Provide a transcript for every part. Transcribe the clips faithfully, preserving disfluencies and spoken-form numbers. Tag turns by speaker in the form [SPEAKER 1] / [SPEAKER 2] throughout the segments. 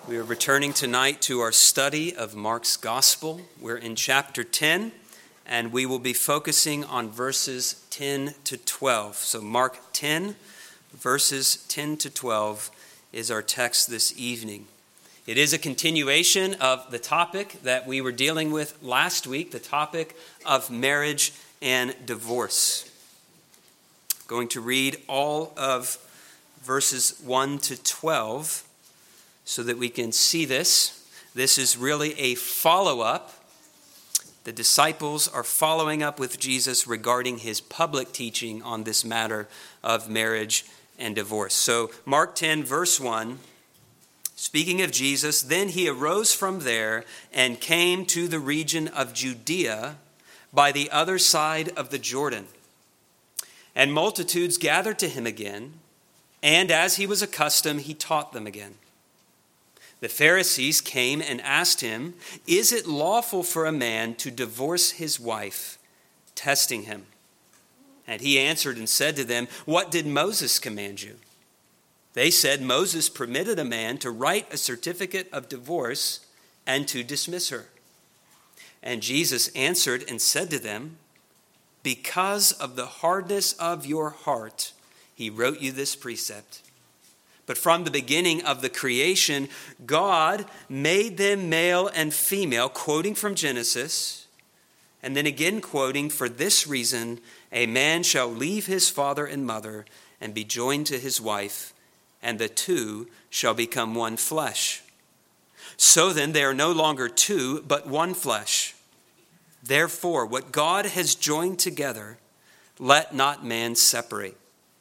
[SPEAKER 1] We are returning tonight to our study of Mark's Gospel. We're in chapter ten, and we will be focusing on verses ten to twelve. So Mark ten, verses ten to twelve is our text this evening. It is a continuation of the topic that we were dealing with last week, the topic of marriage and divorce. I'm going to read all of verses one to twelve. So that we can see this. This is really a follow-up. The disciples are following up with Jesus regarding his public teaching on this matter of marriage and divorce. So Mark ten, verse one, speaking of Jesus, then he arose from there and came to the region of Judea by the other side of the Jordan. And multitudes gathered to him again, and as he was accustomed, he taught them again. The Pharisees came and asked him, "Is it lawful for a man to divorce his wife?" testing him. And he answered and said to them, "What did Moses command you?" They said, "Moses permitted a man to write a certificate of divorce and to dismiss her." And Jesus answered and said to them, "Because of the hardness of your heart, he wrote you this precept. But from the beginning of the creation, God made them male and female," quoting from Genesis, and then again quoting, "For this reason, a man shall leave his father and mother and be joined to his wife, and the two shall become one flesh. So then they are no longer two, but one flesh. Therefore, what God has joined together, let not man separate."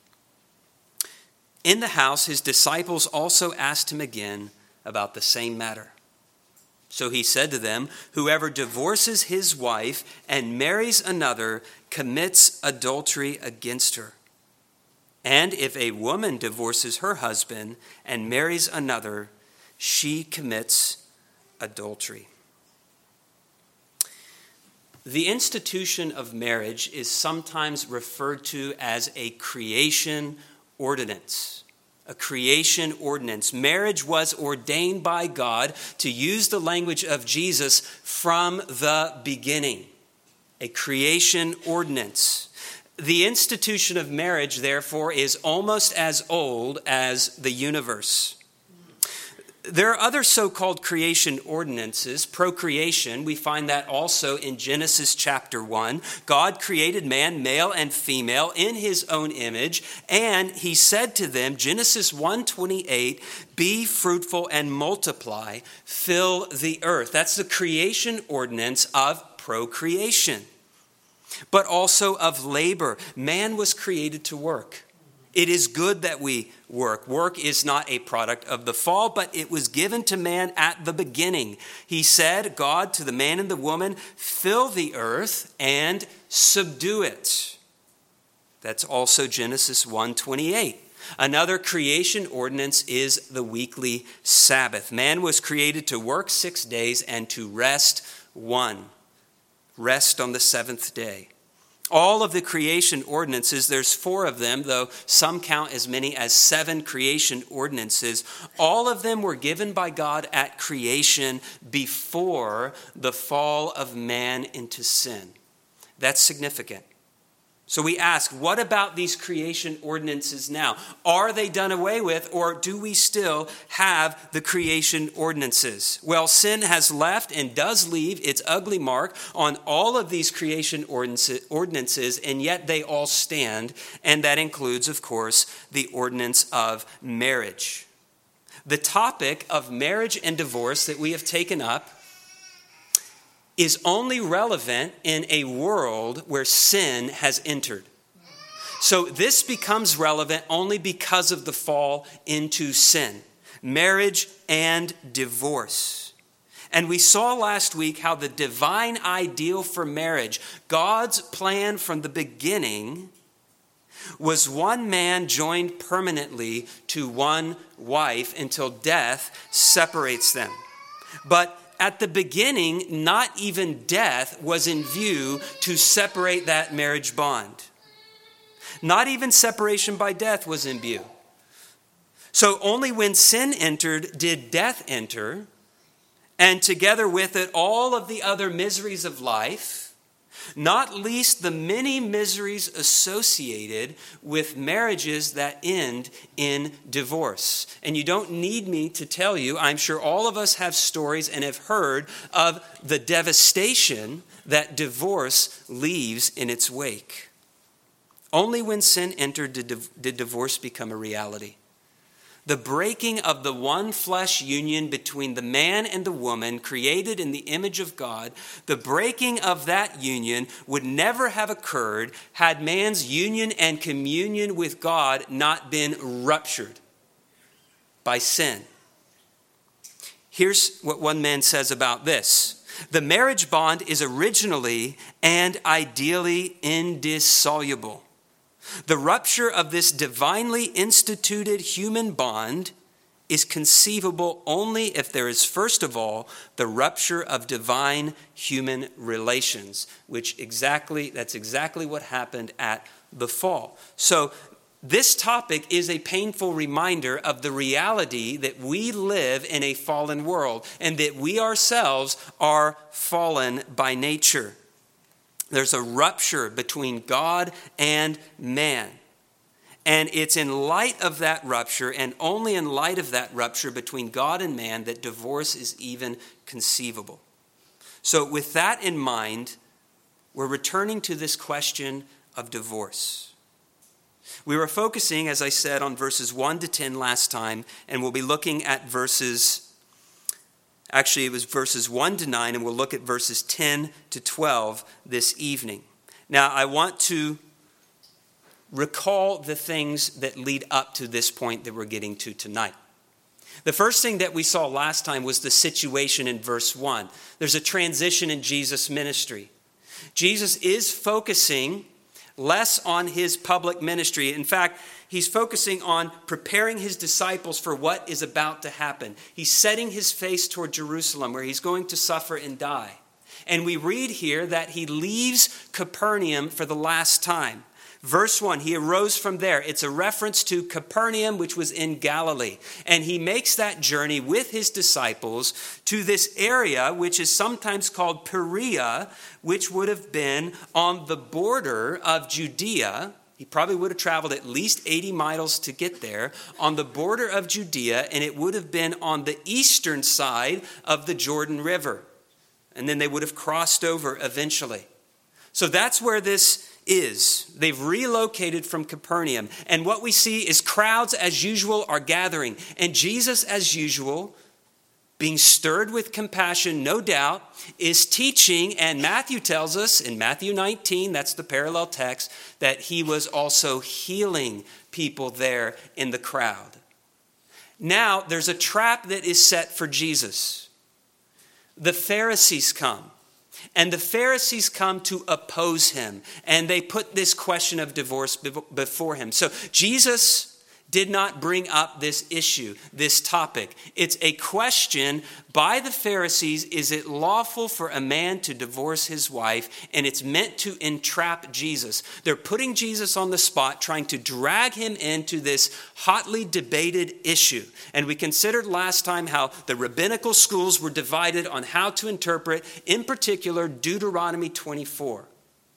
[SPEAKER 1] In the house, his disciples also asked him again about the same matter. So he said to them, "Whoever divorces his wife and marries another commits adultery against her. And if a woman divorces her husband and marries another, she commits adultery." The institution of marriage is sometimes referred to as a creation ordinance. A creation ordinance. Marriage was ordained by God, to use the language of Jesus, from the beginning. A creation ordinance. The institution of marriage, therefore, is almost as old as the universe. There are other so-called creation ordinances. Procreation, we find that also in Genesis chapter one. God created man, male and female, in his own image, and he said to them, Genesis one twenty-eight, "Be fruitful and multiply, fill the earth." That's the creation ordinance of procreation, but also of labor. Man was created to work. It is good that we work. Work is not a product of the fall, but it was given to man at the beginning. He said, God, to the man and the woman, "Fill the earth and subdue it." That's also Genesis one twenty-eight. Another creation ordinance is the weekly Sabbath. Man was created to work six days and to rest one. Rest on the seventh day. All of the creation ordinances, there's four of them, though some count as many as seven creation ordinances. All of them were given by God at creation before the fall of man into sin. That's significant. So we ask, what about these creation ordinances now? Are they done away with, or do we still have the creation ordinances? Well, sin has left and does leave its ugly mark on all of these creation ordinances, and yet they all stand, and that includes, of course, the ordinance of marriage. The topic of marriage and divorce that we have taken up is only relevant in a world where sin has entered. So this becomes relevant only because of the fall into sin. Marriage and divorce. And we saw last week how the divine ideal for marriage, God's plan from the beginning, was one man joined permanently to one wife until death separates them. But at the beginning, not even death was in view to separate that marriage bond. Not even separation by death was in view. So only when sin entered did death enter, and together with it all of the other miseries of life, not least the many miseries associated with marriages that end in divorce. And you don't need me to tell you, I'm sure all of us have stories and have heard of the devastation that divorce leaves in its wake. Only when sin entered did, did divorce become a reality. The breaking of the one flesh union between the man and the woman created in the image of God, the breaking of that union would never have occurred had man's union and communion with God not been ruptured by sin. Here's what one man says about this. The marriage bond is originally and ideally indissoluble. The rupture of this divinely instituted human bond is conceivable only if there is, first of all, the rupture of divine human relations, which exactly, that's exactly what happened at the fall. So this topic is a painful reminder of the reality that we live in a fallen world and that we ourselves are fallen by nature. There's a rupture between God and man. And it's in light of that rupture, and only in light of that rupture between God and man, that divorce is even conceivable. So with that in mind, we're returning to this question of divorce. We were focusing, as I said, on verses one to ten last time, and we'll be looking at verses Actually, it was verses one to nine, and we'll look at verses ten to twelve this evening. Now, I want to recall the things that lead up to this point that we're getting to tonight. The first thing that we saw last time was the situation in verse one. There's a transition in Jesus' ministry. Jesus is focusing less on his public ministry. In fact, he's focusing on preparing his disciples for what is about to happen. He's setting his face toward Jerusalem, where he's going to suffer and die. And we read here that he leaves Capernaum for the last time. Verse one, he arose from there. It's a reference to Capernaum, which was in Galilee. And he makes that journey with his disciples to this area, which is sometimes called Perea, which would have been on the border of Judea. He probably would have traveled at least eighty miles to get there, on the border of Judea, and it would have been on the eastern side of the Jordan River. And then they would have crossed over eventually. So that's where this is. They've relocated from Capernaum. And what we see is crowds as usual are gathering. And Jesus, as usual, being stirred with compassion, no doubt, is teaching. And Matthew tells us in Matthew nineteen, that's the parallel text, that he was also healing people there in the crowd. Now, there's a trap that is set for Jesus. The Pharisees come. And the Pharisees come to oppose him. And they put this question of divorce before him. So Jesus did not bring up this issue, this topic. It's a question by the Pharisees, is it lawful for a man to divorce his wife? And it's meant to entrap Jesus. They're putting Jesus on the spot, trying to drag him into this hotly debated issue. And we considered last time how the rabbinical schools were divided on how to interpret, in particular, Deuteronomy twenty-four.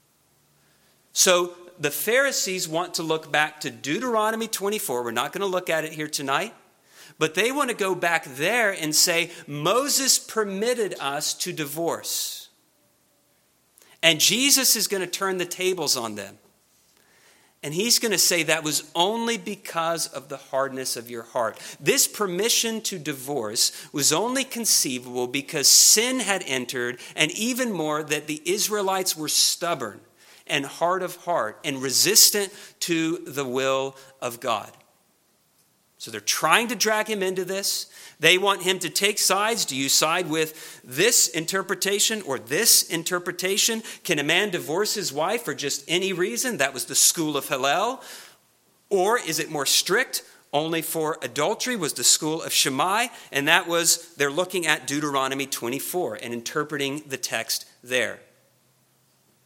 [SPEAKER 1] So the Pharisees want to look back to Deuteronomy twenty-four. We're not going to look at it here tonight. But they want to go back there and say, Moses permitted us to divorce. And Jesus is going to turn the tables on them. And he's going to say that was only because of the hardness of your heart. This permission to divorce was only conceivable because sin had entered, and even more that the Israelites were stubborn and hard of heart and resistant to the will of God. So they're trying to drag him into this. They want him to take sides. Do you side with this interpretation or this interpretation? Can a man divorce his wife for just any reason? That was the school of Hillel. Or is it more strict? Only for adultery was the school of Shammai. And that was, they're looking at Deuteronomy twenty-four and interpreting the text there.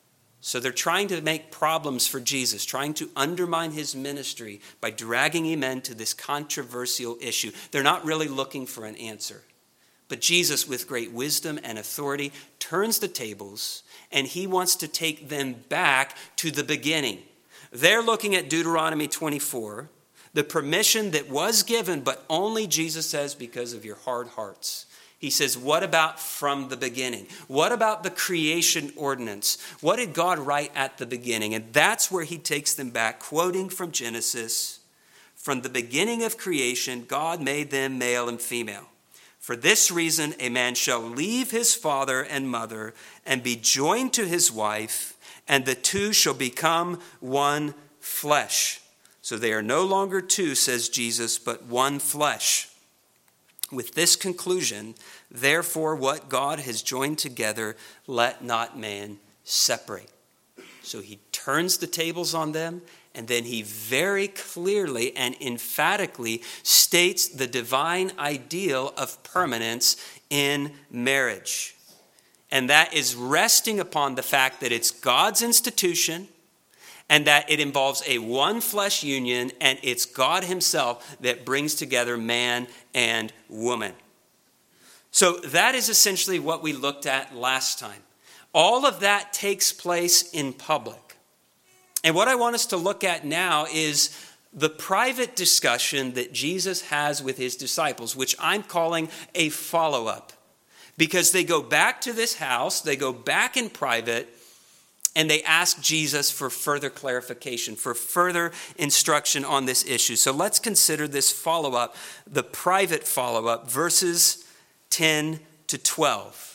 [SPEAKER 1] So they're trying to make problems for Jesus, trying to undermine his ministry by dragging him into this controversial issue. They're not really looking for an answer. But Jesus, with great wisdom and authority, turns the tables, and he wants to take them back to the beginning. They're looking at Deuteronomy twenty-four, the permission that was given, but only, Jesus says, because of your hard hearts. He says, what about from the beginning? What about the creation ordinance? What did God write at the beginning? And that's where he takes them back, quoting from Genesis. From the beginning of creation, God made them male and female. For this reason, a man shall leave his father and mother and be joined to his wife, and the two shall become one flesh. So they are no longer two, says Jesus, but one flesh. With this conclusion, therefore, what God has joined together, let not man separate. So he turns the tables on them, and then he very clearly and emphatically states the divine ideal of permanence in marriage. And that is resting upon the fact that it's God's institution, and that it involves a one flesh union, and it's God himself that brings together man and woman. So that is essentially what we looked at last time. All of that takes place in public. And what I want us to look at now is the private discussion that Jesus has with his disciples, which I'm calling a follow-up. Because they go back to this house, they go back in private, and they ask Jesus for further clarification, for further instruction on this issue. So let's consider this follow-up, the private follow-up, verses ten to twelve.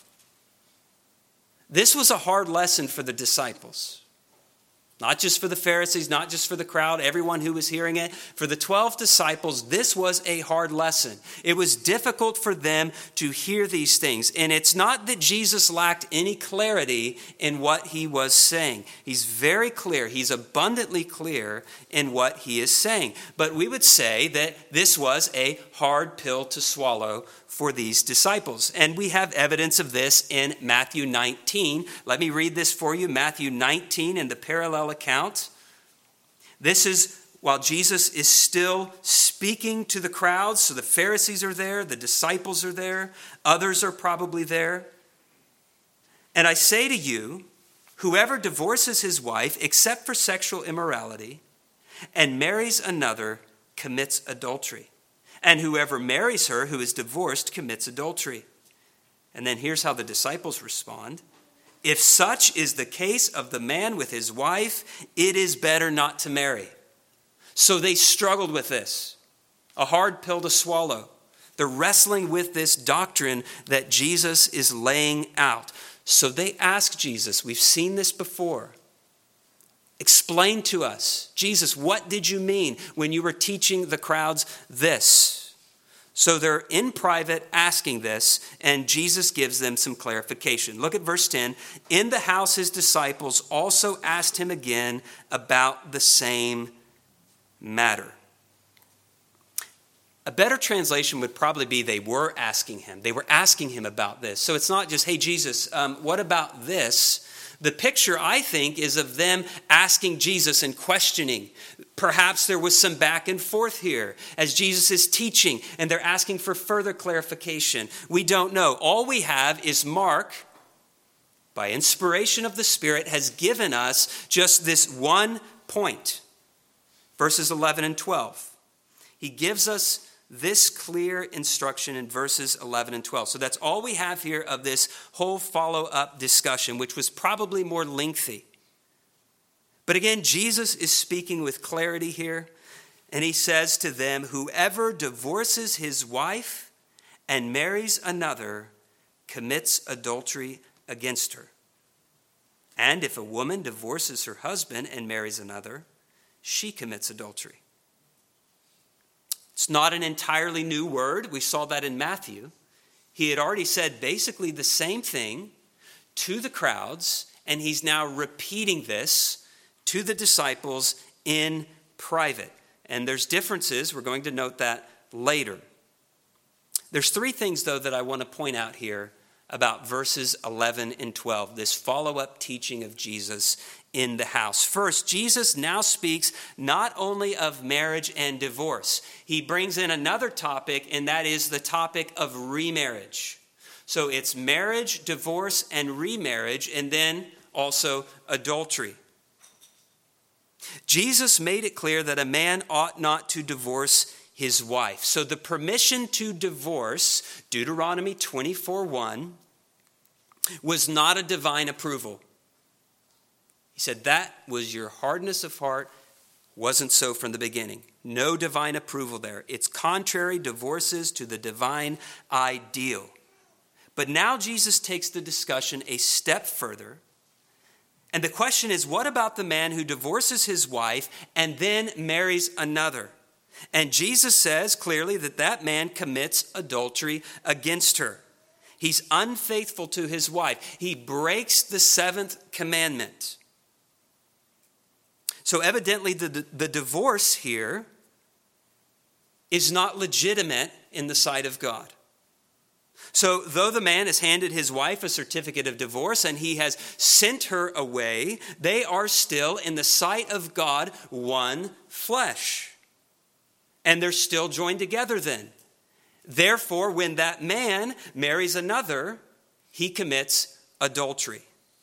[SPEAKER 1] This was a hard lesson for the disciples. Not just for the Pharisees, not just for the crowd, everyone who was hearing it. For the twelve disciples, this was a hard lesson. It was difficult for them to hear these things. And it's not that Jesus lacked any clarity in what he was saying. He's very clear. He's abundantly clear in what he is saying. But we would say that this was a hard pill to swallow for these disciples. And we have evidence of this in Matthew nineteen. Let me read this for you. Matthew nineteen in the parallel account. This is while Jesus is still speaking to the crowds. So the Pharisees are there, the disciples are there, others are probably there. And I say to you, whoever divorces his wife except for sexual immorality and marries another commits adultery. And whoever marries her who is divorced commits adultery. And then here's how the disciples respond. If such is the case of the man with his wife, it is better not to marry. So they struggled with this. A hard pill to swallow. They're wrestling with this doctrine that Jesus is laying out. So they ask Jesus, we've seen this before. Explain to us, Jesus, what did you mean when you were teaching the crowds this? So they're in private asking this, and Jesus gives them some clarification. Look at verse ten. In the house, his disciples also asked him again about the same matter. A better translation would probably be they were asking him. They were asking him about this. So it's not just, hey, Jesus, um, what about this? The picture, I think, is of them asking Jesus and questioning. Perhaps there was some back and forth here as Jesus is teaching, and they're asking for further clarification. We don't know. All we have is Mark, by inspiration of the Spirit, has given us just this one point. Verses eleven and twelve. He gives us this clear instruction in verses eleven and twelve. So that's all we have here of this whole follow-up discussion, which was probably more lengthy. But again, Jesus is speaking with clarity here, and he says to them, whoever divorces his wife and marries another commits adultery against her. And if a woman divorces her husband and marries another, she commits adultery. It's not an entirely new word. We saw that in Matthew. He had already said basically the same thing to the crowds, and he's now repeating this to the disciples in private. And there's differences. We're going to note that later. There's three things, though, that I want to point out here about verses eleven and twelve, this follow-up teaching of Jesus in the house. First, Jesus now speaks not only of marriage and divorce. He brings in another topic, and that is the topic of remarriage. So it's marriage, divorce, and remarriage, and then also adultery. Jesus made it clear that a man ought not to divorce his wife. So the permission to divorce, Deuteronomy twenty-four one, was not a divine approval. He said that was your hardness of heart. Wasn't so from the beginning. No divine approval there. It's contrary, divorces, to the divine ideal. But now Jesus takes the discussion a step further. And the question is, what about the man who divorces his wife and then marries another? And Jesus says clearly that that man commits adultery against her. He's unfaithful to his wife. He breaks the seventh commandment. So evidently the, the, the divorce here is not legitimate in the sight of God. So though the man has handed his wife a certificate of divorce and he has sent her away, they are still, in the sight of God, one flesh. And they're still joined together then. Therefore, when that man marries another, he commits adultery.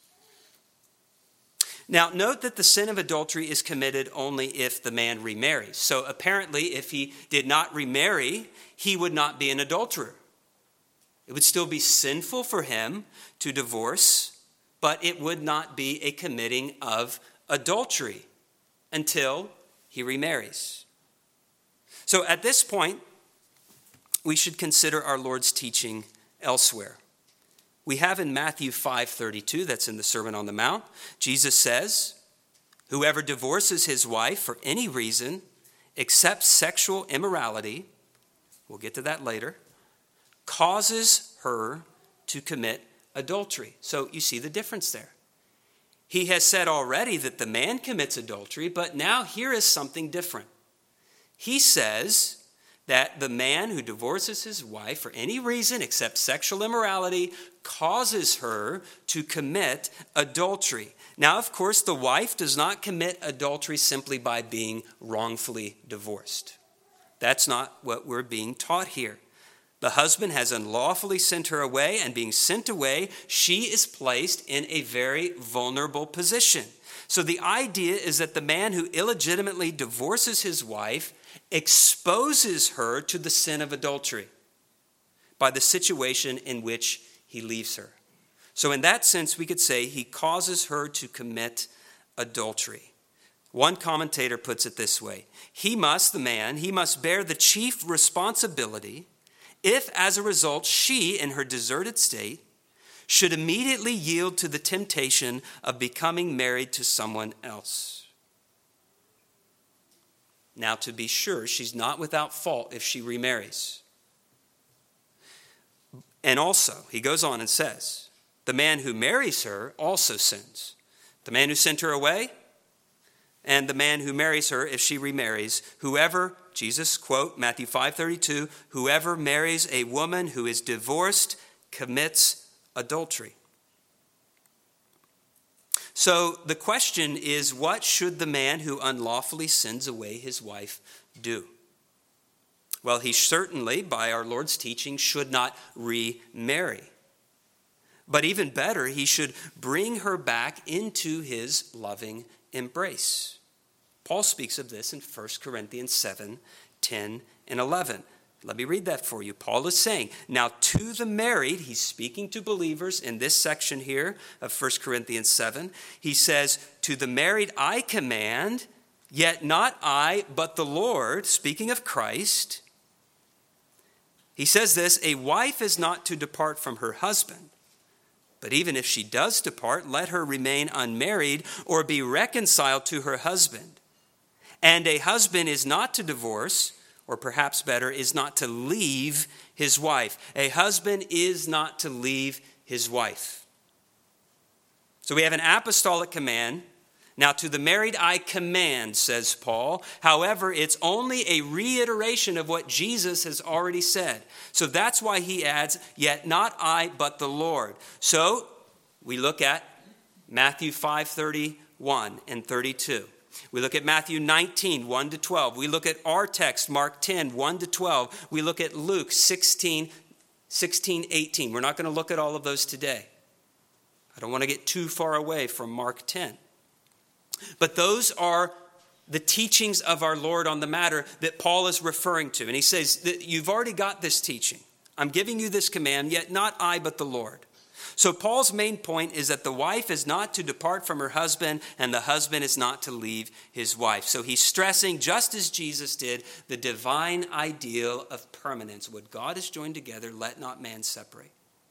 [SPEAKER 1] Now, note that the sin of adultery is committed only if the man remarries. So apparently, if he did not remarry, he would not be an adulterer. It would still be sinful for him to divorce, but it would not be a committing of adultery until he remarries. So at this point, we should consider our Lord's teaching elsewhere. We have in Matthew five thirty-two, that's in the Sermon on the Mount, Jesus says, "Whoever divorces his wife for any reason except sexual immorality," we'll get to that later, "causes her to commit adultery." So you see the difference there. He has said already that the man commits adultery, but now here is something different. He says that the man who divorces his wife for any reason except sexual immorality causes her to commit adultery. Now, of course, the wife does not commit adultery simply by being wrongfully divorced. That's not what we're being taught here. The husband has unlawfully sent her away, and being sent away, she is placed in a very vulnerable position. So the idea is that the man who illegitimately divorces his wife exposes her to the sin of adultery by the situation in which he leaves her. So in that sense, we could say he causes her to commit adultery. One commentator puts it this way: he must, the man, he must bear the chief responsibility if, as a result, she, in her deserted state, should immediately yield to the temptation of becoming married to someone else. Now, to be sure, she's not without fault if she remarries. And also, he goes on and says, the man who marries her also sins. The man who sent her away, and the man who marries her if she remarries. Whoever, Jesus quote, Matthew five thirty-two, "Whoever marries a woman who is divorced commits adultery." So the question is, what should the man who unlawfully sends away his wife do? Well, he certainly, by our Lord's teaching, should not remarry. But even better, he should bring her back into his loving embrace. Paul speaks of this in First Corinthians seven, ten, and eleven. Let me read that for you. Paul is saying, now to the married, he's speaking to believers in this section here of First Corinthians seven. He says, to the married I command, yet not I, but the Lord, speaking of Christ. He says this, a wife is not to depart from her husband. But even if she does depart, let her remain unmarried or be reconciled to her husband. And a husband is not to divorce, or perhaps better, is not to leave his wife. A husband is not to leave his wife. So we have an apostolic command Now, to the married I command, says Paul. However, it's only a reiteration of what Jesus has already said. So that's why he adds, yet not I, but the Lord. So we look at Matthew five thirty-one and thirty-two. We look at Matthew nineteen, one to twelve. We look at our text, Mark ten, one to twelve. We look at Luke sixteen, sixteen, eighteen. We're not going to look at all of those today. I don't want to get too far away from Mark ten. But those are the teachings of our Lord on the matter that Paul is referring to. And he says that you've already got this teaching. I'm giving you this command, yet not I, but the Lord. So Paul's main point is that the wife is not to depart from her husband and the husband is not to leave his wife. So he's stressing, just as Jesus did, the divine ideal of permanence. What God has joined together, let not man separate.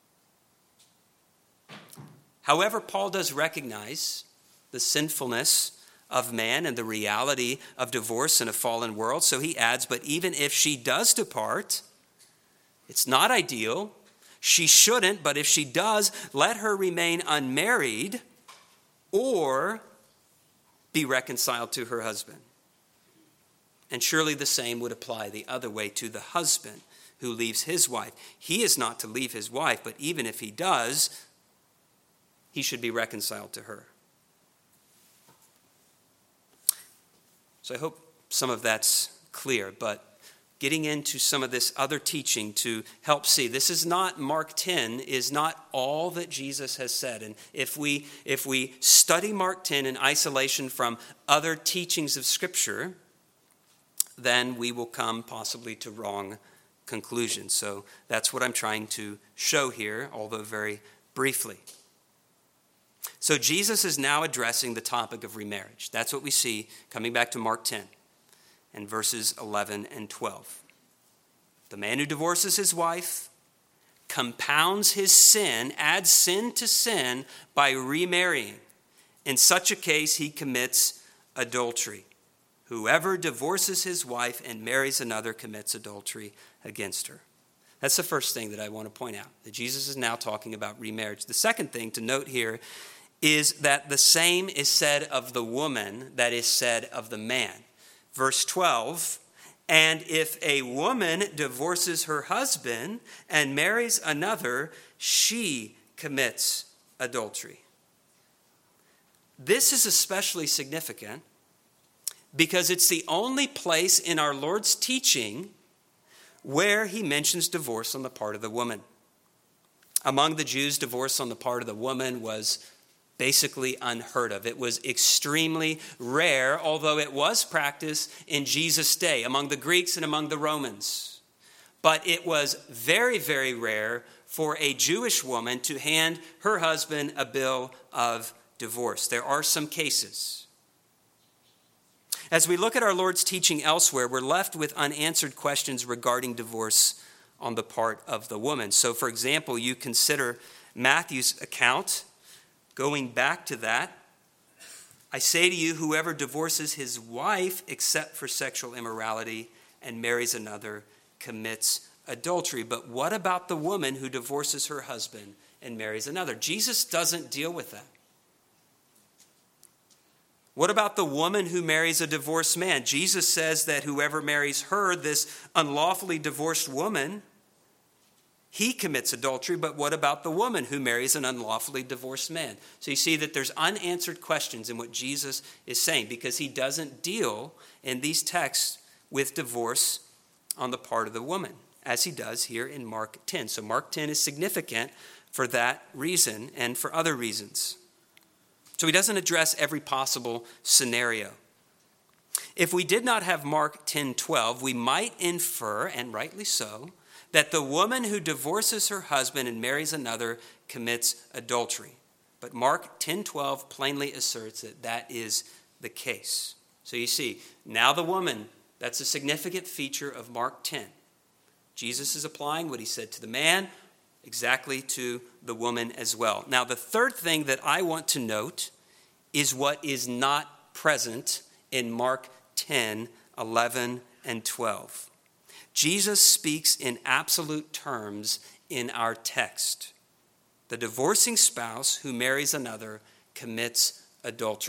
[SPEAKER 1] However, Paul does recognize the sinfulness of man and the reality of divorce in a fallen world. So he adds, but even if she does depart, it's not ideal. She shouldn't, but if she does, let her remain unmarried or be reconciled to her husband. And surely the same would apply the other way to the husband who leaves his wife. He is not to leave his wife, but even if he does, he should be reconciled to her. So I hope some of that's clear, but getting into some of this other teaching to help see, this is not, Mark ten is not all that Jesus has said. And if we, if we study Mark ten in isolation from other teachings of Scripture, then we will come possibly to wrong conclusions. So that's what I'm trying to show here, although very briefly. So Jesus is now addressing the topic of remarriage. That's what we see coming back to Mark ten and verses eleven and twelve. The man who divorces his wife compounds his sin, adds sin to sin by remarrying. In such a case, he commits adultery. Whoever divorces his wife and marries another commits adultery against her. That's the first thing that I want to point out, that Jesus is now talking about remarriage. The second thing to note here is that the same is said of the woman that is said of the man. Verse twelve, and if a woman divorces her husband and marries another, she commits adultery. This is especially significant because it's the only place in our Lord's teaching where he mentions divorce on the part of the woman. Among the Jews, divorce on the part of the woman was basically unheard of. It was extremely rare, although it was practiced in Jesus' day among the Greeks and among the Romans. But it was very, very rare for a Jewish woman to hand her husband a bill of divorce. There are some cases. As we look at our Lord's teaching elsewhere, we're left with unanswered questions regarding divorce on the part of the woman. So, for example, you consider Matthew's account. Going back to that, I say to you, whoever divorces his wife except for sexual immorality and marries another commits adultery. But what about the woman who divorces her husband and marries another? Jesus doesn't deal with that. What about the woman who marries a divorced man? Jesus says that whoever marries her, this unlawfully divorced woman, he commits adultery, but what about the woman who marries an unlawfully divorced man? So you see that there's unanswered questions in what Jesus is saying because he doesn't deal in these texts with divorce on the part of the woman, as he does here in Mark ten. So Mark ten is significant for that reason and for other reasons. So he doesn't address every possible scenario. If we did not have Mark ten twelve, we might infer, and rightly so, that the woman who divorces her husband and marries another commits adultery. But Mark ten twelve plainly asserts that that is the case. So you see, now the woman, that's a significant feature of Mark ten. Jesus is applying what he said to the man exactly to the woman as well. Now the third thing that I want to note is what is not present in Mark ten, eleven, and twelve. Jesus speaks in absolute terms in our text. The divorcing spouse who marries another commits adultery.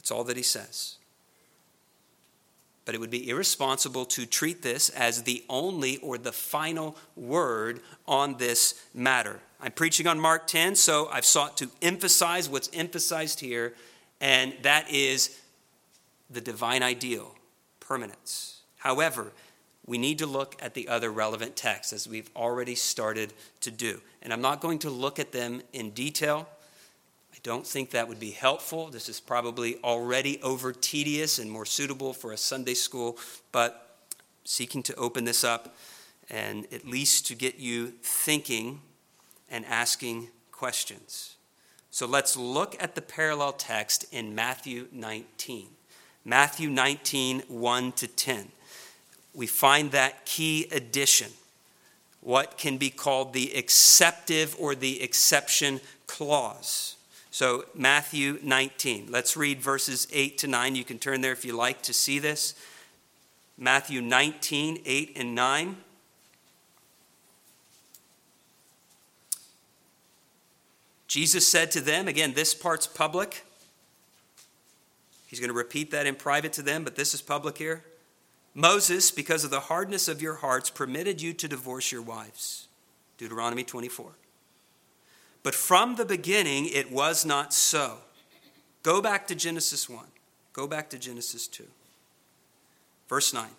[SPEAKER 1] That's all that he says. But it would be irresponsible to treat this as the only or the final word on this matter. I'm preaching on Mark ten, so I've sought to emphasize what's emphasized here, and that is the divine ideal, permanence. However, we need to look at the other relevant texts, as we've already started to do. And I'm not going to look at them in detail. I don't think that would be helpful. This is probably already over tedious and more suitable for a Sunday school, but seeking to open this up and at least to get you thinking and asking questions. So let's look at the parallel text in Matthew nineteen. Matthew nineteen, one to ten. We find that key addition, what can be called the exceptive or the exception clause. So Matthew nineteen, let's read verses eight to nine. You can turn there if you like to see this. Matthew nineteen, eight and nine. Jesus said to them, again, this part's public. He's going to repeat that in private to them, but this is public here. Moses, because of the hardness of your hearts, permitted you to divorce your wives. Deuteronomy twenty-four. But from the beginning, it was not so. Go back to Genesis one. Go back to Genesis two. Verse nine.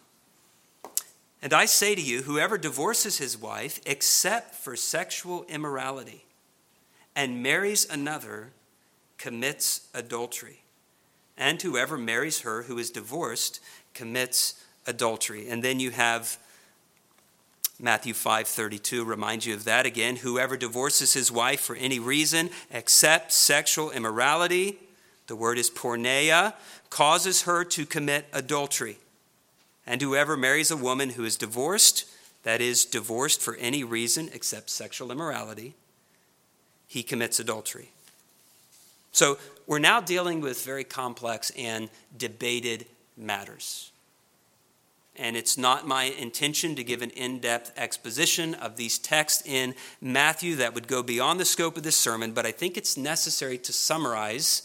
[SPEAKER 1] And I say to you, whoever divorces his wife, except for sexual immorality, and marries another, commits adultery. And whoever marries her who is divorced commits adultery. And then you have Matthew five thirty-two reminds you of that again. Whoever divorces his wife for any reason except sexual immorality, the word is porneia, causes her to commit adultery. And whoever marries a woman who is divorced, that is divorced for any reason except sexual immorality, he commits adultery. So we're now dealing with very complex and debated matters. And it's not my intention to give an in-depth exposition of these texts in Matthew that would go beyond the scope of this sermon, but I think it's necessary to summarize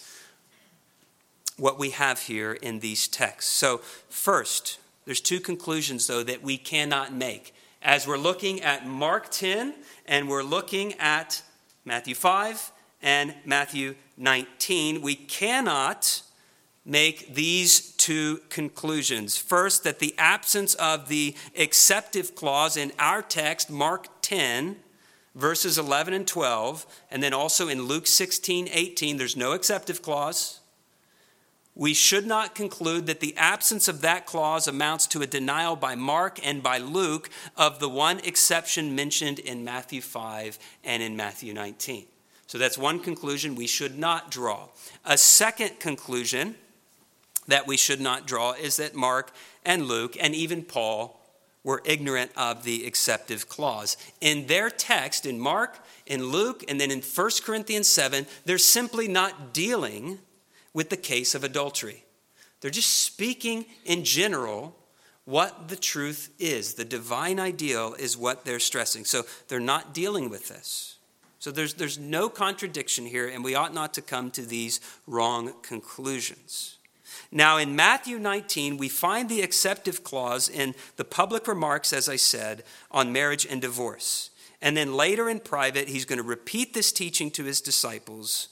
[SPEAKER 1] what we have here in these texts. So first, there's two conclusions, though, that we cannot make. As we're looking at Mark ten and we're looking at Matthew five and Matthew nineteen, we cannot make these two conclusions. First, that the absence of the exceptive clause in our text, Mark ten, verses eleven and twelve, and then also in Luke sixteen, eighteen, there's no exceptive clause. We should not conclude that the absence of that clause amounts to a denial by Mark and by Luke of the one exception mentioned in Matthew five and in Matthew nineteen. So that's one conclusion we should not draw. A second conclusion that we should not draw is that Mark and Luke and even Paul were ignorant of the exceptive clause. In their text, in Mark, in Luke, and then in First Corinthians seven, they're simply not dealing with the case of adultery. They're just speaking in general what the truth is. The divine ideal is what they're stressing. So they're not dealing with this. So there's, there's no contradiction here, and we ought not to come to these wrong conclusions. Now, in Matthew nineteen, we find the exceptive clause in the public remarks, as I said, on marriage and divorce. And then later in private, he's going to repeat this teaching to his disciples.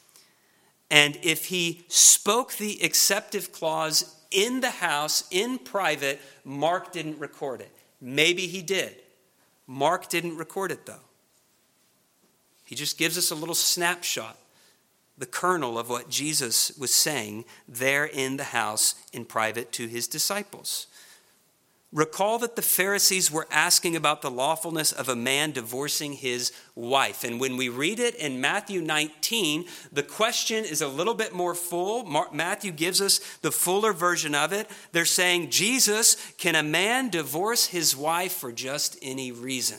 [SPEAKER 1] And if he spoke the exceptive clause in the house, in private, Mark didn't record it. Maybe he did. Mark didn't record it, though. He just gives us a little snapshot, the kernel of what Jesus was saying there in the house in private to his disciples. Recall that the Pharisees were asking about the lawfulness of a man divorcing his wife. And when we read it in Matthew nineteen, the question is a little bit more full. Matthew gives us the fuller version of it. They're saying, Jesus, can a man divorce his wife for just any reason?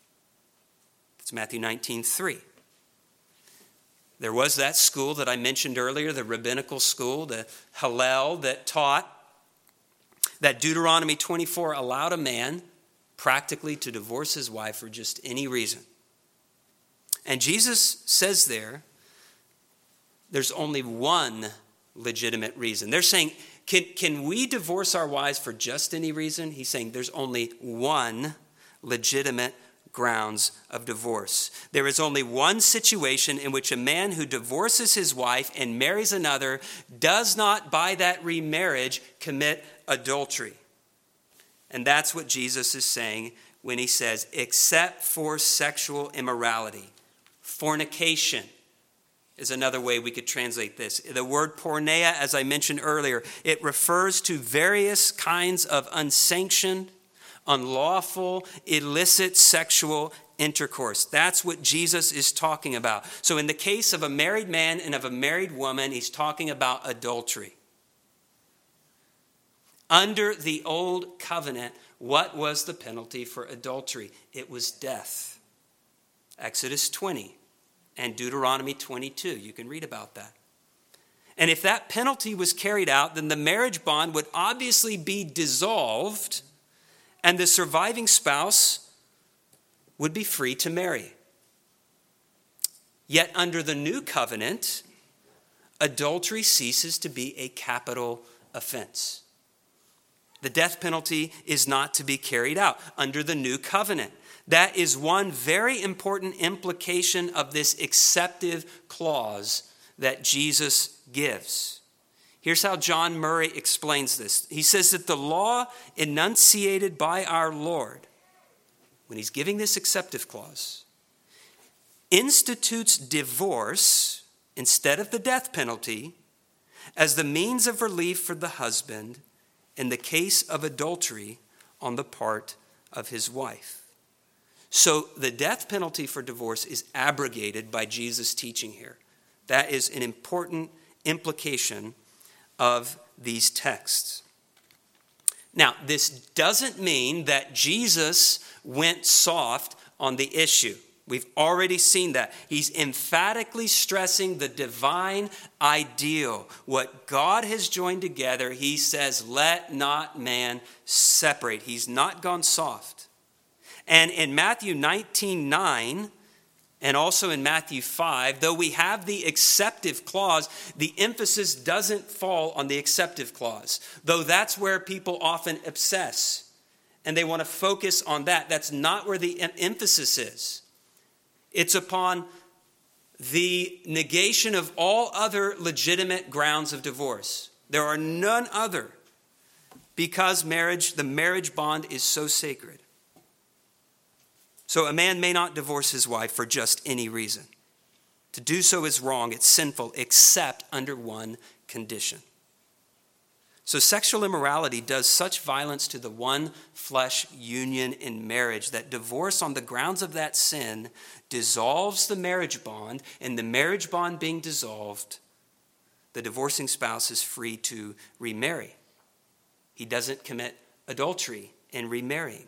[SPEAKER 1] It's Matthew nineteen, three. There was that school that I mentioned earlier, the rabbinical school, the Hillel, that taught that Deuteronomy twenty-four allowed a man practically to divorce his wife for just any reason. And Jesus says there, there's only one legitimate reason. They're saying, can, can we divorce our wives for just any reason? He's saying there's only one legitimate grounds of divorce. There is only one situation in which a man who divorces his wife and marries another does not, by that remarriage, commit adultery. And that's what Jesus is saying when he says, except for sexual immorality. Fornication is another way we could translate this. The word porneia, as I mentioned earlier, it refers to various kinds of unsanctioned, unlawful, illicit sexual intercourse. That's what Jesus is talking about. So in the case of a married man and of a married woman, he's talking about adultery. Under the old covenant, what was the penalty for adultery? It was death. Exodus twenty and Deuteronomy twenty-two. You can read about that. And if that penalty was carried out, then the marriage bond would obviously be dissolved, and the surviving spouse would be free to marry. Yet under the new covenant, adultery ceases to be a capital offense. The death penalty is not to be carried out under the new covenant. That is one very important implication of this acceptive clause that Jesus gives. Here's how John Murray explains this. He says that the law enunciated by our Lord, when he's giving this acceptive clause, institutes divorce instead of the death penalty as the means of relief for the husband in the case of adultery on the part of his wife. So the death penalty for divorce is abrogated by Jesus' teaching here. That is an important implication of these texts. Now, this doesn't mean that Jesus went soft on the issue. We've already seen that. He's emphatically stressing the divine ideal. What God has joined together, he says, let not man separate. He's not gone soft. And in Matthew nineteen nine, and also in Matthew five, though we have the acceptive clause, the emphasis doesn't fall on the acceptive clause, though that's where people often obsess, and they want to focus on that. That's not where the emphasis is. It's upon the negation of all other legitimate grounds of divorce. There are none other, because marriage, the marriage bond is so sacred. So a man may not divorce his wife for just any reason. To do so is wrong, it's sinful, except under one condition. So sexual immorality does such violence to the one flesh union in marriage that divorce on the grounds of that sin dissolves the marriage bond, and the marriage bond being dissolved, the divorcing spouse is free to remarry. He doesn't commit adultery in remarrying.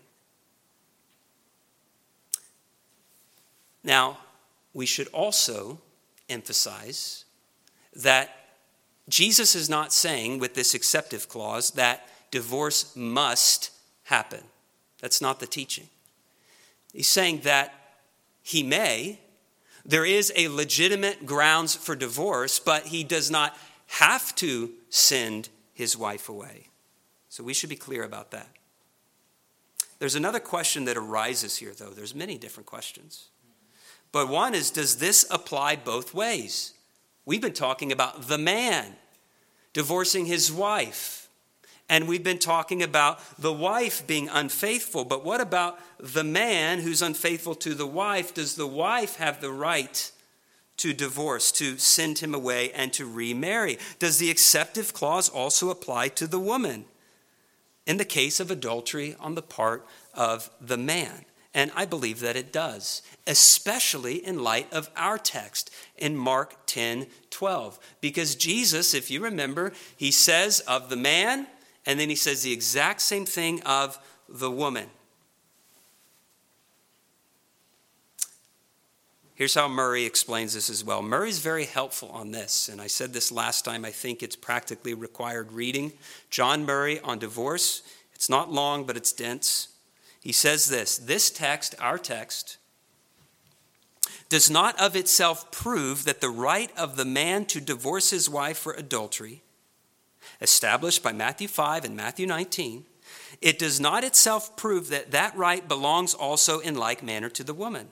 [SPEAKER 1] Now, we should also emphasize that Jesus is not saying with this acceptive clause that divorce must happen. That's not the teaching. He's saying that he may, there is a legitimate grounds for divorce, but he does not have to send his wife away. So we should be clear about that. There's another question that arises here, though. There's many different questions. But one is, does this apply both ways? We've been talking about the man divorcing his wife. And we've been talking about the wife being unfaithful. But what about the man who's unfaithful to the wife? Does the wife have the right to divorce, to send him away, and to remarry? Does the acceptive clause also apply to the woman in the case of adultery on the part of the man? And I believe that it does, especially in light of our text in Mark ten twelve. Because Jesus, if you remember, he says of the man, and then he says the exact same thing of the woman. Here's how Murray explains this as well. Murray's very helpful on this, and I said this last time. I think it's practically required reading. John Murray on divorce. It's not long, but it's dense. He says this, this text, our text, does not of itself prove that the right of the man to divorce his wife for adultery, established by Matthew five and Matthew nineteen, it does not itself prove that that right belongs also in like manner to the woman.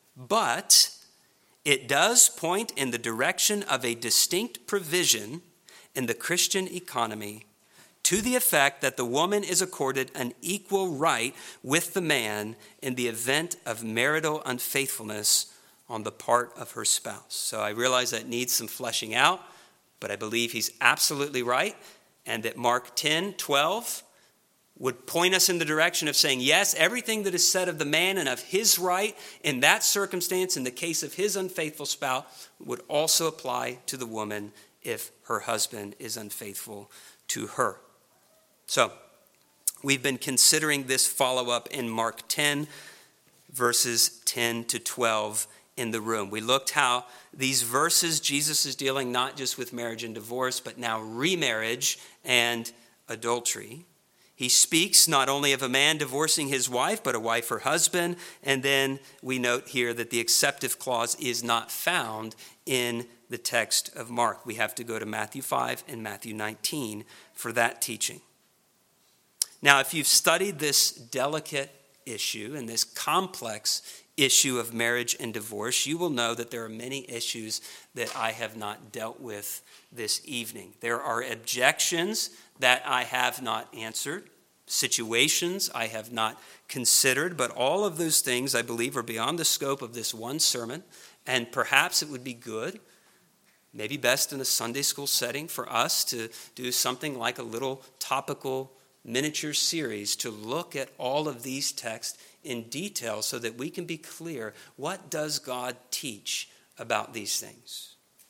[SPEAKER 1] But it does point in the direction of a distinct provision in the Christian economy to the effect that the woman is accorded an equal right with the man in the event of marital unfaithfulness on the part of her spouse. So I realize that needs some fleshing out, but I believe he's absolutely right, and that Mark ten twelve would point us in the direction of saying, yes, everything that is said of the man and of his right in that circumstance, in the case of his unfaithful spouse, would also apply to the woman if her husband is unfaithful to her. So, we've been considering this follow-up in Mark ten, verses ten to twelve in the room. We looked how these verses, Jesus is dealing not just with marriage and divorce, but now remarriage and adultery. He speaks not only of a man divorcing his wife, but a wife her husband. And then we note here that the acceptive clause is not found in the text of Mark. We have to go to Matthew five and Matthew nineteen for that teaching. Now, if you've studied this delicate issue and this complex issue of marriage and divorce, you will know that there are many issues that I have not dealt with this evening. There are objections that I have not answered, situations I have not considered, but all of those things I believe are beyond the scope of this one sermon, and perhaps it would be good, maybe best in a Sunday school setting, for us to do something like a little topical miniature series to look at all of these texts in detail so that we can be clear, what does God teach about these things?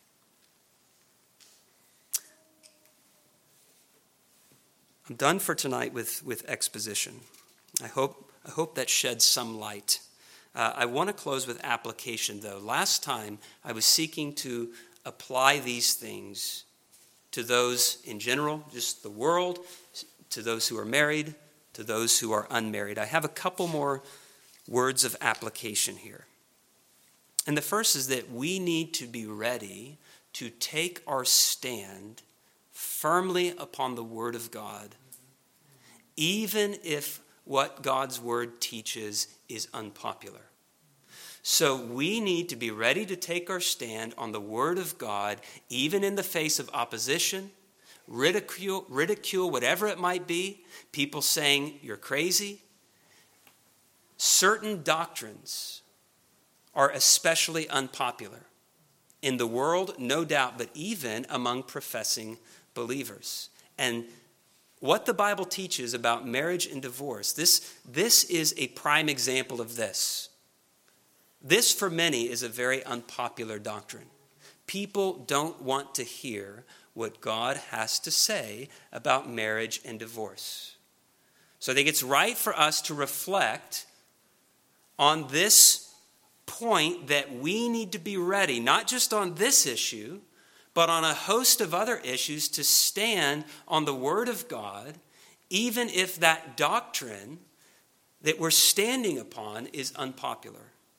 [SPEAKER 1] I'm done for tonight with, with exposition. I hope, I hope that sheds some light. Uh, I want to close with application, though. Last time, I was seeking to apply these things to those in general, just the world, to those who are married, to those who are unmarried. I have a couple more words of application here. And the first is that we need to be ready to take our stand firmly upon the Word of God, even if what God's Word teaches is unpopular. So we need to be ready to take our stand on the Word of God, even in the face of opposition, ridicule, ridicule, whatever it might be, people saying you're crazy. Certain doctrines are especially unpopular in the world, no doubt, but even among professing believers. And what the Bible teaches about marriage and divorce, this, this is a prime example of this. This, for many, is a very unpopular doctrine. People don't want to hear what God has to say about marriage and divorce. So I think it's right for us to reflect on this point that we need to be ready, not just on this issue, but on a host of other issues, to stand on the Word of God, even if that doctrine that we're standing upon is unpopular.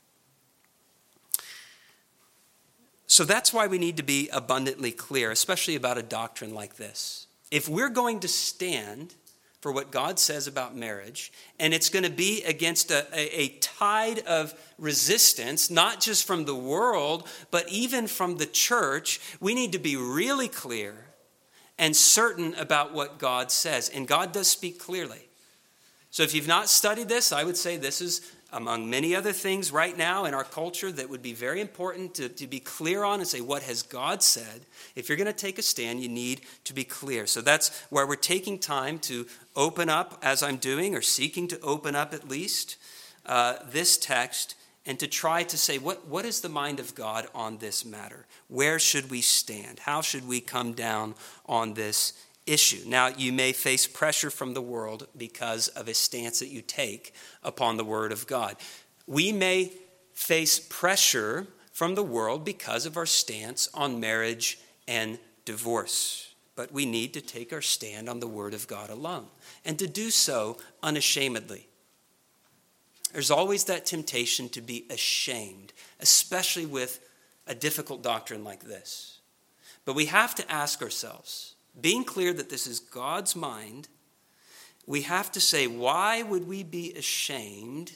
[SPEAKER 1] So that's why we need to be abundantly clear, especially about a doctrine like this. If we're going to stand for what God says about marriage, and it's going to be against a, a, a tide of resistance, not just from the world, but even from the church, we need to be really clear and certain about what God says. And God does speak clearly. So if you've not studied this, I would say this is among many other things right now in our culture that would be very important to, to be clear on and say, what has God said? If you're going to take a stand, you need to be clear. So that's where we're taking time to open up, as I'm doing, or seeking to open up at least, uh, this text, and to try to say, what, what is the mind of God on this matter? Where should we stand? How should we come down on this issue? Now, you may face pressure from the world because of a stance that you take upon the Word of God. We may face pressure from the world because of our stance on marriage and divorce. But we need to take our stand on the Word of God alone, and to do so unashamedly. there's always that temptation to be ashamed, especially with a difficult doctrine like this. But we have to ask ourselves, being clear that this is God's mind, we have to say, why would we be ashamed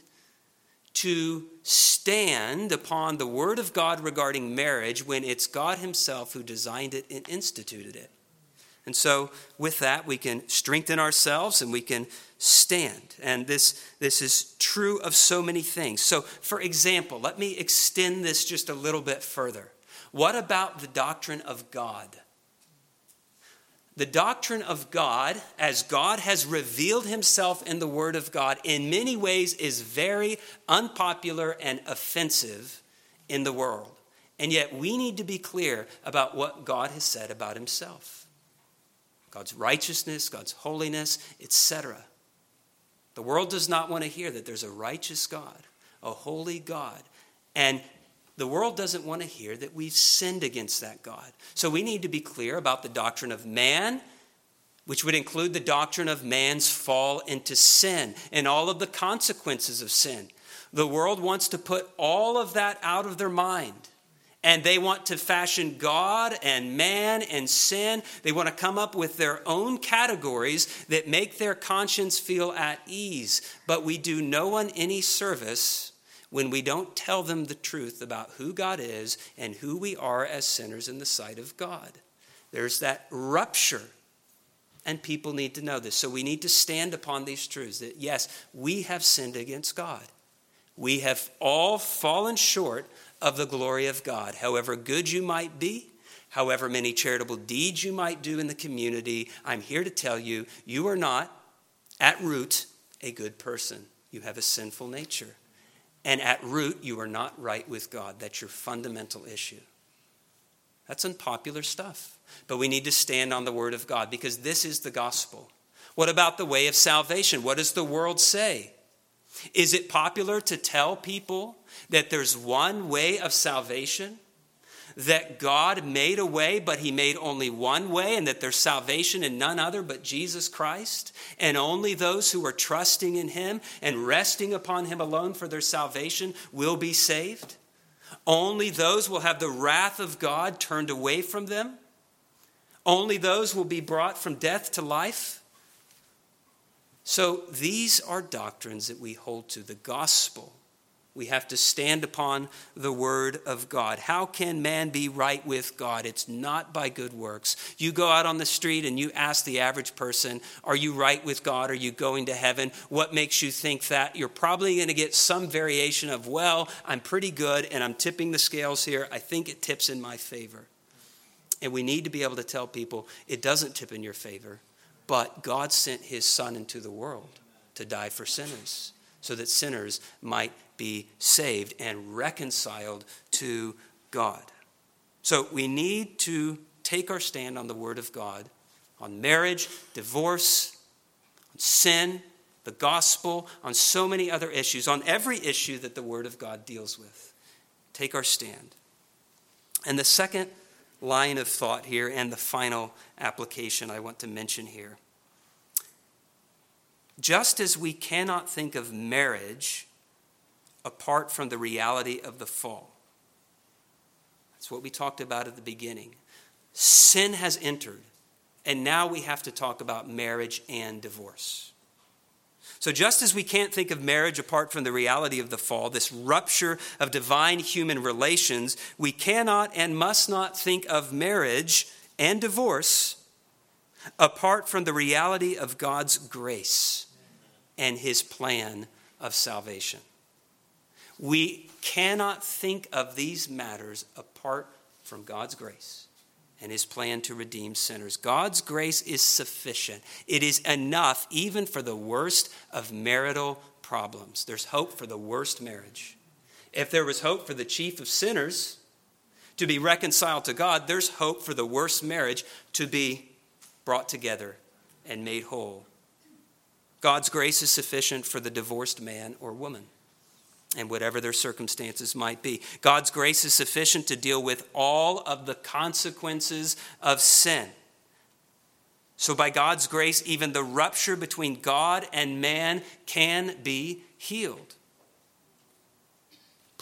[SPEAKER 1] to stand upon the word of God regarding marriage when it's God himself who designed it and instituted it? And so with that, we can strengthen ourselves and we can stand. And this, this is true of so many things. So for example, let me extend this just a little bit further. What about the doctrine of God? The doctrine of God, as God has revealed himself in the word of God, in many ways is very unpopular and offensive in the world. And yet we need to be clear about what God has said about himself. God's righteousness, God's holiness, et cetera. The world does not want to hear that there's a righteous God, a holy God. And the world doesn't want to hear that we've sinned against that God. So we need to be clear about the doctrine of man, which would include the doctrine of man's fall into sin and all of the consequences of sin. The world wants to put all of that out of their mind. And they want to fashion God and man and sin. They want to come up with their own categories that make their conscience feel at ease. But we do no one any service when we don't tell them the truth about who God is and who we are as sinners in the sight of God. There's that rupture, and people need to know this. So we need to stand upon these truths that, yes, we have sinned against God. We have all fallen short of the glory of God. However good you might be, however many charitable deeds you might do in the community, I'm here to tell you, you are not, at root, a good person. You have a sinful nature. And at root, you are not right with God. That's your fundamental issue. That's unpopular stuff. But we need to stand on the word of God because this is the gospel. What about the way of salvation? What does the world say? Is it popular to tell people that there's one way of salvation? That God made a way, but he made only one way, and that there's salvation in none other but Jesus Christ, and only those who are trusting in him and resting upon him alone for their salvation will be saved? Only those will have the wrath of God turned away from them? Only those will be brought from death to life? So these are doctrines that we hold to, the gospel. We have to stand upon the word of God. How can man be right with God? It's not by good works. You go out on the street and you ask the average person, are you right with God? Are you going to heaven? What makes you think that? You're probably going to get some variation of, well, I'm pretty good and I'm tipping the scales here. I think it tips in my favor. And we need to be able to tell people it doesn't tip in your favor, but God sent his son into the world to die for sinners so that sinners might be saved and reconciled to God. So we need to take our stand on the word of God, on marriage, divorce, on sin, the gospel, on so many other issues, on every issue that the word of God deals with. Take our stand. And the second line of thought here and the final application I want to mention here. Just as we cannot think of marriage apart from the reality of the fall. That's what we talked about at the beginning. Sin has entered, and now we have to talk about marriage and divorce. So just as we can't think of marriage apart from the reality of the fall, this rupture of divine human relations, we cannot and must not think of marriage and divorce apart from the reality of God's grace and his plan of salvation. We cannot think of these matters apart from God's grace and his plan to redeem sinners. God's grace is sufficient. It is enough even for the worst of marital problems. There's hope for the worst marriage. If there was hope for the chief of sinners to be reconciled to God, there's hope for the worst marriage to be brought together and made whole. God's grace is sufficient for the divorced man or woman, and whatever their circumstances might be. God's grace is sufficient to deal with all of the consequences of sin. So by God's grace, even the rupture between God and man can be healed.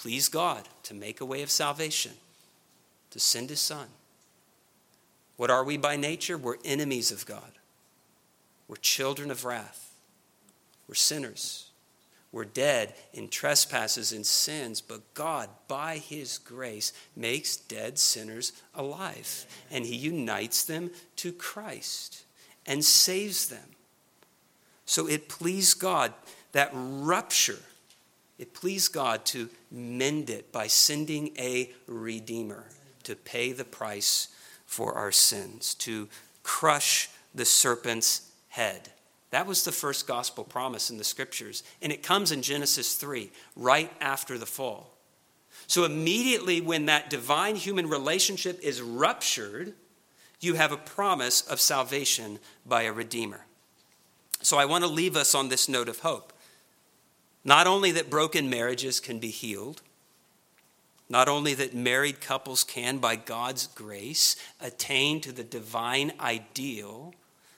[SPEAKER 1] please God, to make a way of salvation, to send his son. What are we by nature? We're enemies of God. We're children of wrath. We're sinners. We're dead in trespasses and sins, but God, by his grace, makes dead sinners alive, and he unites them to Christ and saves them. So it pleased God, that rupture, it pleased God to mend it by sending a Redeemer to pay the price for our sins, to crush the serpent's head. That was the first gospel promise in the scriptures, and it comes in Genesis three, right after the fall. So immediately when that divine-human relationship is ruptured, you have a promise of salvation by a Redeemer. So I want to leave us on this note of hope. Not only that broken marriages can be healed, not only that married couples can, by God's grace, attain to the divine ideal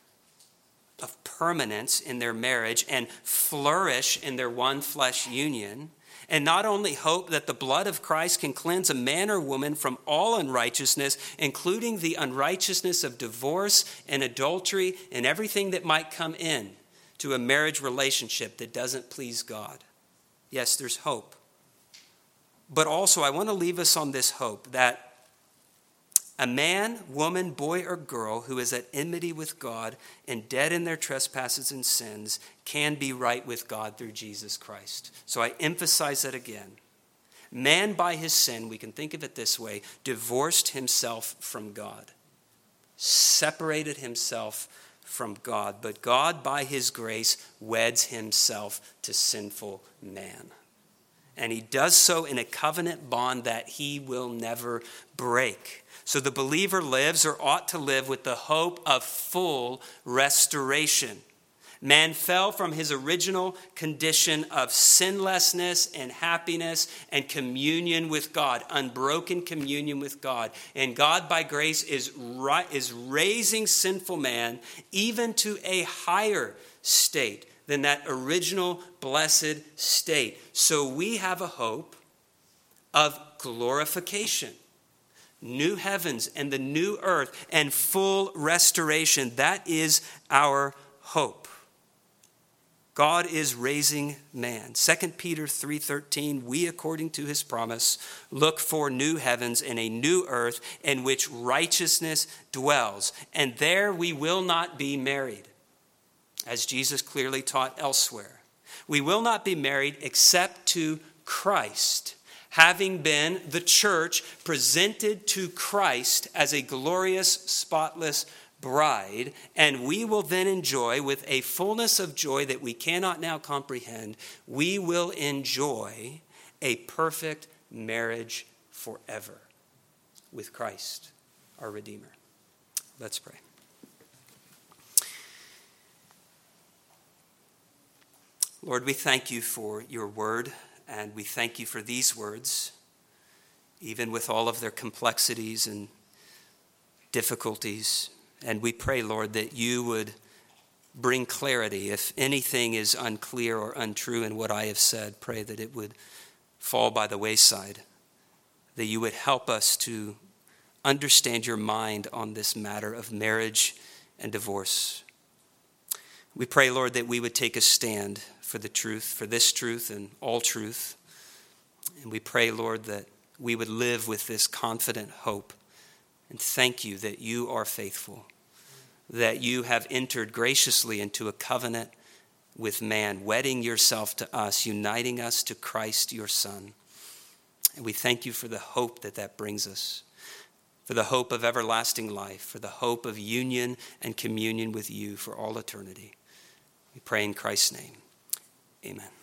[SPEAKER 1] of permanence in their marriage and flourish in their one flesh union, and not only hope that the blood of Christ can cleanse a man or woman from all unrighteousness, including the unrighteousness of divorce and adultery and everything that might come in to a marriage relationship that doesn't please God. Yes, there's hope. But also, I want to leave us on this hope that a man, woman, boy, or girl who is at enmity with God and dead in their trespasses and sins can be right with God through Jesus Christ. So I emphasize that again. Man, by his sin, we can think of it this way, divorced himself from God, separated himself from God. But God, by his grace, weds himself to sinful man. And he does so in a covenant bond that he will never break. So the believer lives, or ought to live, with the hope of full restoration. Man fell from his original condition of sinlessness and happiness and communion with God, unbroken communion with God. And God, by grace, is, right, is raising sinful man even to a higher state than that original blessed state. So we have a hope of glorification, new heavens and the new earth, and full restoration. That is our hope. God is raising man. Second Peter three thirteen, we, according to his promise, look for new heavens and a new earth in which righteousness dwells. And there we will not be married, as Jesus clearly taught elsewhere. We will not be married except to Christ, having been the church presented to Christ as a glorious, spotless bride, and we will then enjoy, with a fullness of joy that we cannot now comprehend, we will enjoy a perfect marriage forever with Christ, our Redeemer. Let's pray. Lord, we thank you for your word, and we thank you for these words, even with all of their complexities and difficulties. And we pray, Lord, that you would bring clarity. If anything is unclear or untrue in what I have said, pray that it would fall by the wayside, that you would help us to understand your mind on this matter of marriage and divorce. We pray, Lord, that we would take a stand for the truth, for this truth and all truth. And we pray, Lord, that we would live with this confident hope. And thank you that you are faithful, that you have entered graciously into a covenant with man, wedding yourself to us, uniting us to Christ, your Son. And we thank you for the hope that that brings us, for the hope of everlasting life, for the hope of union and communion with you for all eternity. We pray in Christ's name. Amen.